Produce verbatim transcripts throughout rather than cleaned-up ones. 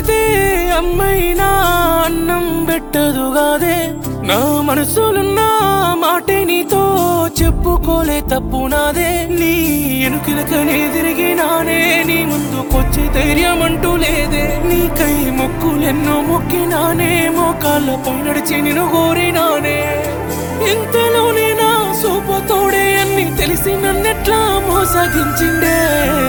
అడిగితే అమ్మైనా అన్నం పెట్టదుగాదే నా మనసులున్న మాటే నీతో చెప్పుకోలే తప్పు నాదే నీ ఎనుకిలకనే తిరిగినానే నీ ముందుకొచ్చే ధైర్యం అంటూ లేదే నీకై మొక్కులెన్నో మొక్కినానే మోకాళ్ళపై నడిచి నిన్ను కోరినానే ఇంతలోనే నా సూపుతోడే అన్ని తెలిసి నన్నెట్లా మోసగించిండే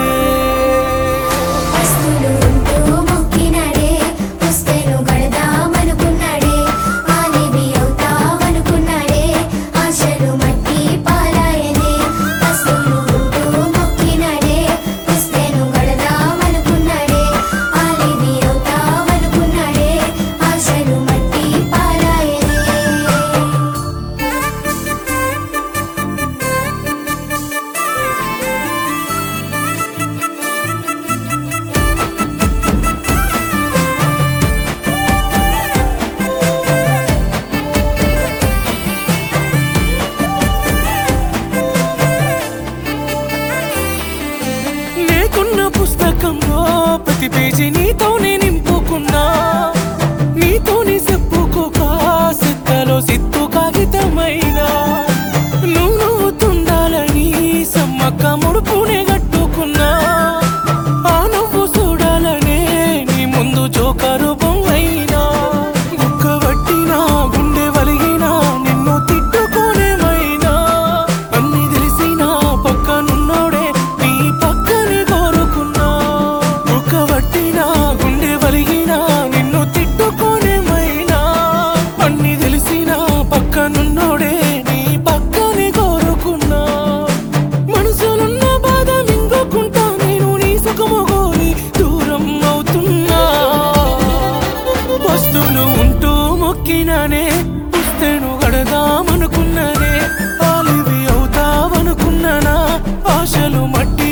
పుస్తకంలో ప్రతి పేజీ నీతోనే నింపుకున్నా నీతోనే చెప్పుకోక సిద్ధలో సిత్తు కాగితమైనా నువ్వు నవ్వుతుండాలని సమ్మక్క ముడుపునే కట్టుకున్నా ఆ నువ్వు చూడాలనే నీ ముందు జోకరు బొమ్మైనా గుక్క పట్టినా గుండె వలిగినా నిన్ను తిట్టుకోనేమైనా అన్ని తెలిసినా పక్కనున్నోడే నీ పక్కనే కోరుకున్నా గుక్క పట్టినా గుండె వలిగినా నిన్ను తిట్టుకోనేమైనా అన్ని తెలిసినా పక్కనున్నోడే నీ పక్కనే కోరుకున్నా మనసులున్న బాధ మింగుకుంటా నేను నీ సుఖము కోరి దూరం అవుతున్నా వస్తువులు ఉంటూ మొక్కినానే పుస్తెను గడదామనుకున్నానే ఆలివి అవుతావనుకున్నానా ఆశలు మట్టి